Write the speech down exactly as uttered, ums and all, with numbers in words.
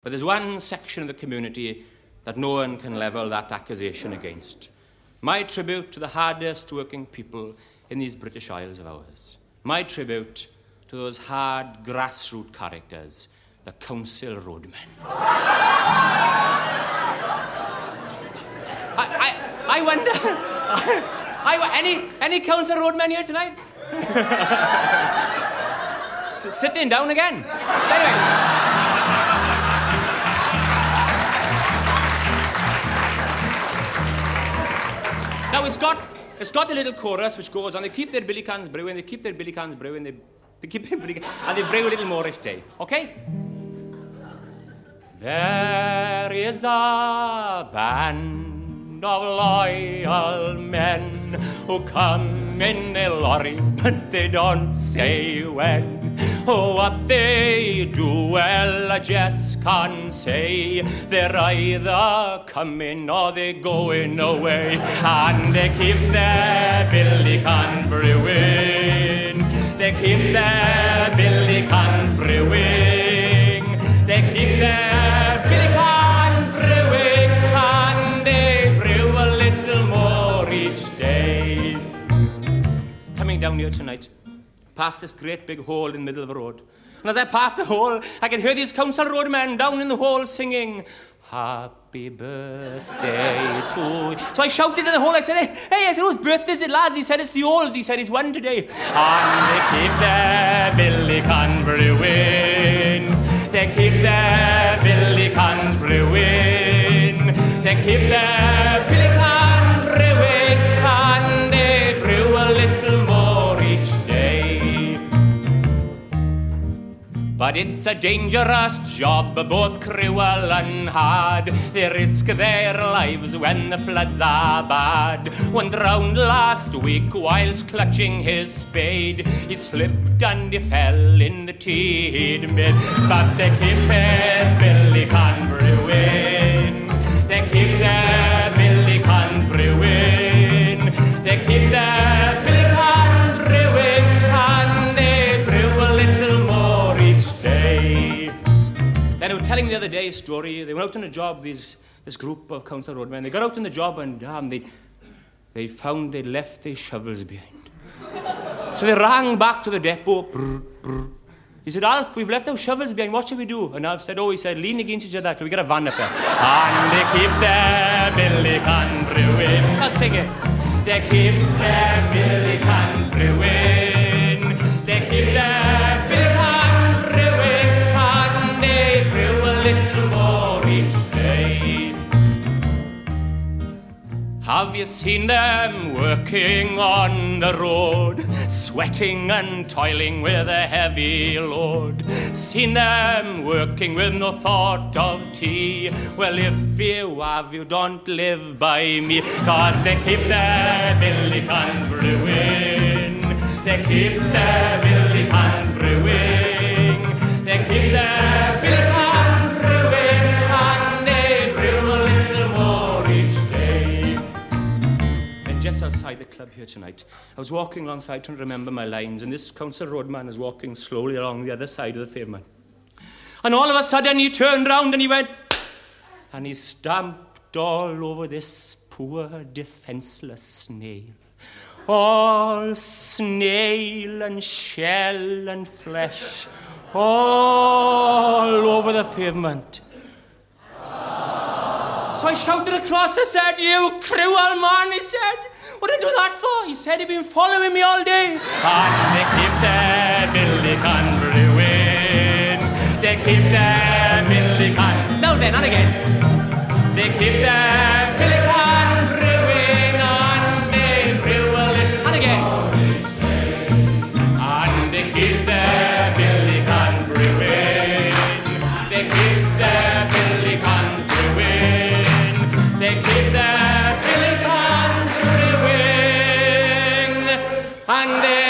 But there's one section of the community that no one can level that accusation against. My tribute to the hardest working people in these British Isles of ours. My tribute to those hard grassroots characters, the council roadmen. I, I, I wonder, I, any, any council roadmen here tonight? S- sitting down again. Anyway. Now, it's got, it's got a little chorus which goes on. They keep their billy cans brewing, they keep their billy cans brewing, they, they keep their billy cans, and they brew a little more each day. Okay? There is a band of loyal men who come in their lorries, but they don't say when. Oh, what they do, well, I just can't say. They're either coming or they're going away, and they keep their billy can brewing. They keep their billy can brewing. They keep their billy can brewing, and they brew a little more each day. Coming down here tonight, past this great big hole in the middle of the road. And as I passed the hole, I could hear these council roadmen down in the hole singing, "Happy birthday to you." So I shouted in the hole, I said, hey, hey, I said, whose birthday is it, lads? He said, it's the old's. He said, it's one today. And they keep their billy can brewing. They keep their billy can brewing. They keep their billy can brewing. And they brew a little more each day. But it's a dangerous job, both cruel and hard. They risk their lives when the floods are bad. One drowned last week whilst clutching his spade. He slipped and he fell in the teed mid. But they keep his billy can brewing. They keep their billy can brewing. They keep their billy can brewing, and they brew a little more each day. Then they were telling me the other day a story. They went out on a job, these, this group of council roadmen. They got out on the job and um, they, they found they'd left their shovels behind. So they rang back to the depot. Brr, brr. He said, "Alf, we've left our shovels behind. What should we do?" And Alf said, "Oh," he said, "lean against each other till we get a van up there." And they keep their billy can brewing. I'll sing it. They keep their billy can brewing. They keep their billy can brewing, and they brew a little more each day. Have you seen them working on the road, sweating and toiling with a heavy load? Seen them working with no thought of tea? Well, if you have, you don't live by me, 'cause they keep their billy can brewing. They keep their billy can brewing. They keep their billy can brewing, and they brew a little more each day. And just outside the club here tonight, I was walking alongside trying to remember my lines, and this council roadman was walking slowly along the other side of the pavement. And all of a sudden he turned round and he went, and he stamped all over this poor defenceless snail. All snail and shell and flesh, all over the pavement. So I shouted across, I said, "You cruel man," he said. "What did you do that for?" He said, "He'd been following me all day." And they keep their billy can brewing. They keep their billy can. Now then, and again. They keep their billy can brewing, and they brew a little. And again. And they keep their billy can brewing. They keep their billy can brewing. They keep their billy can brewing, and they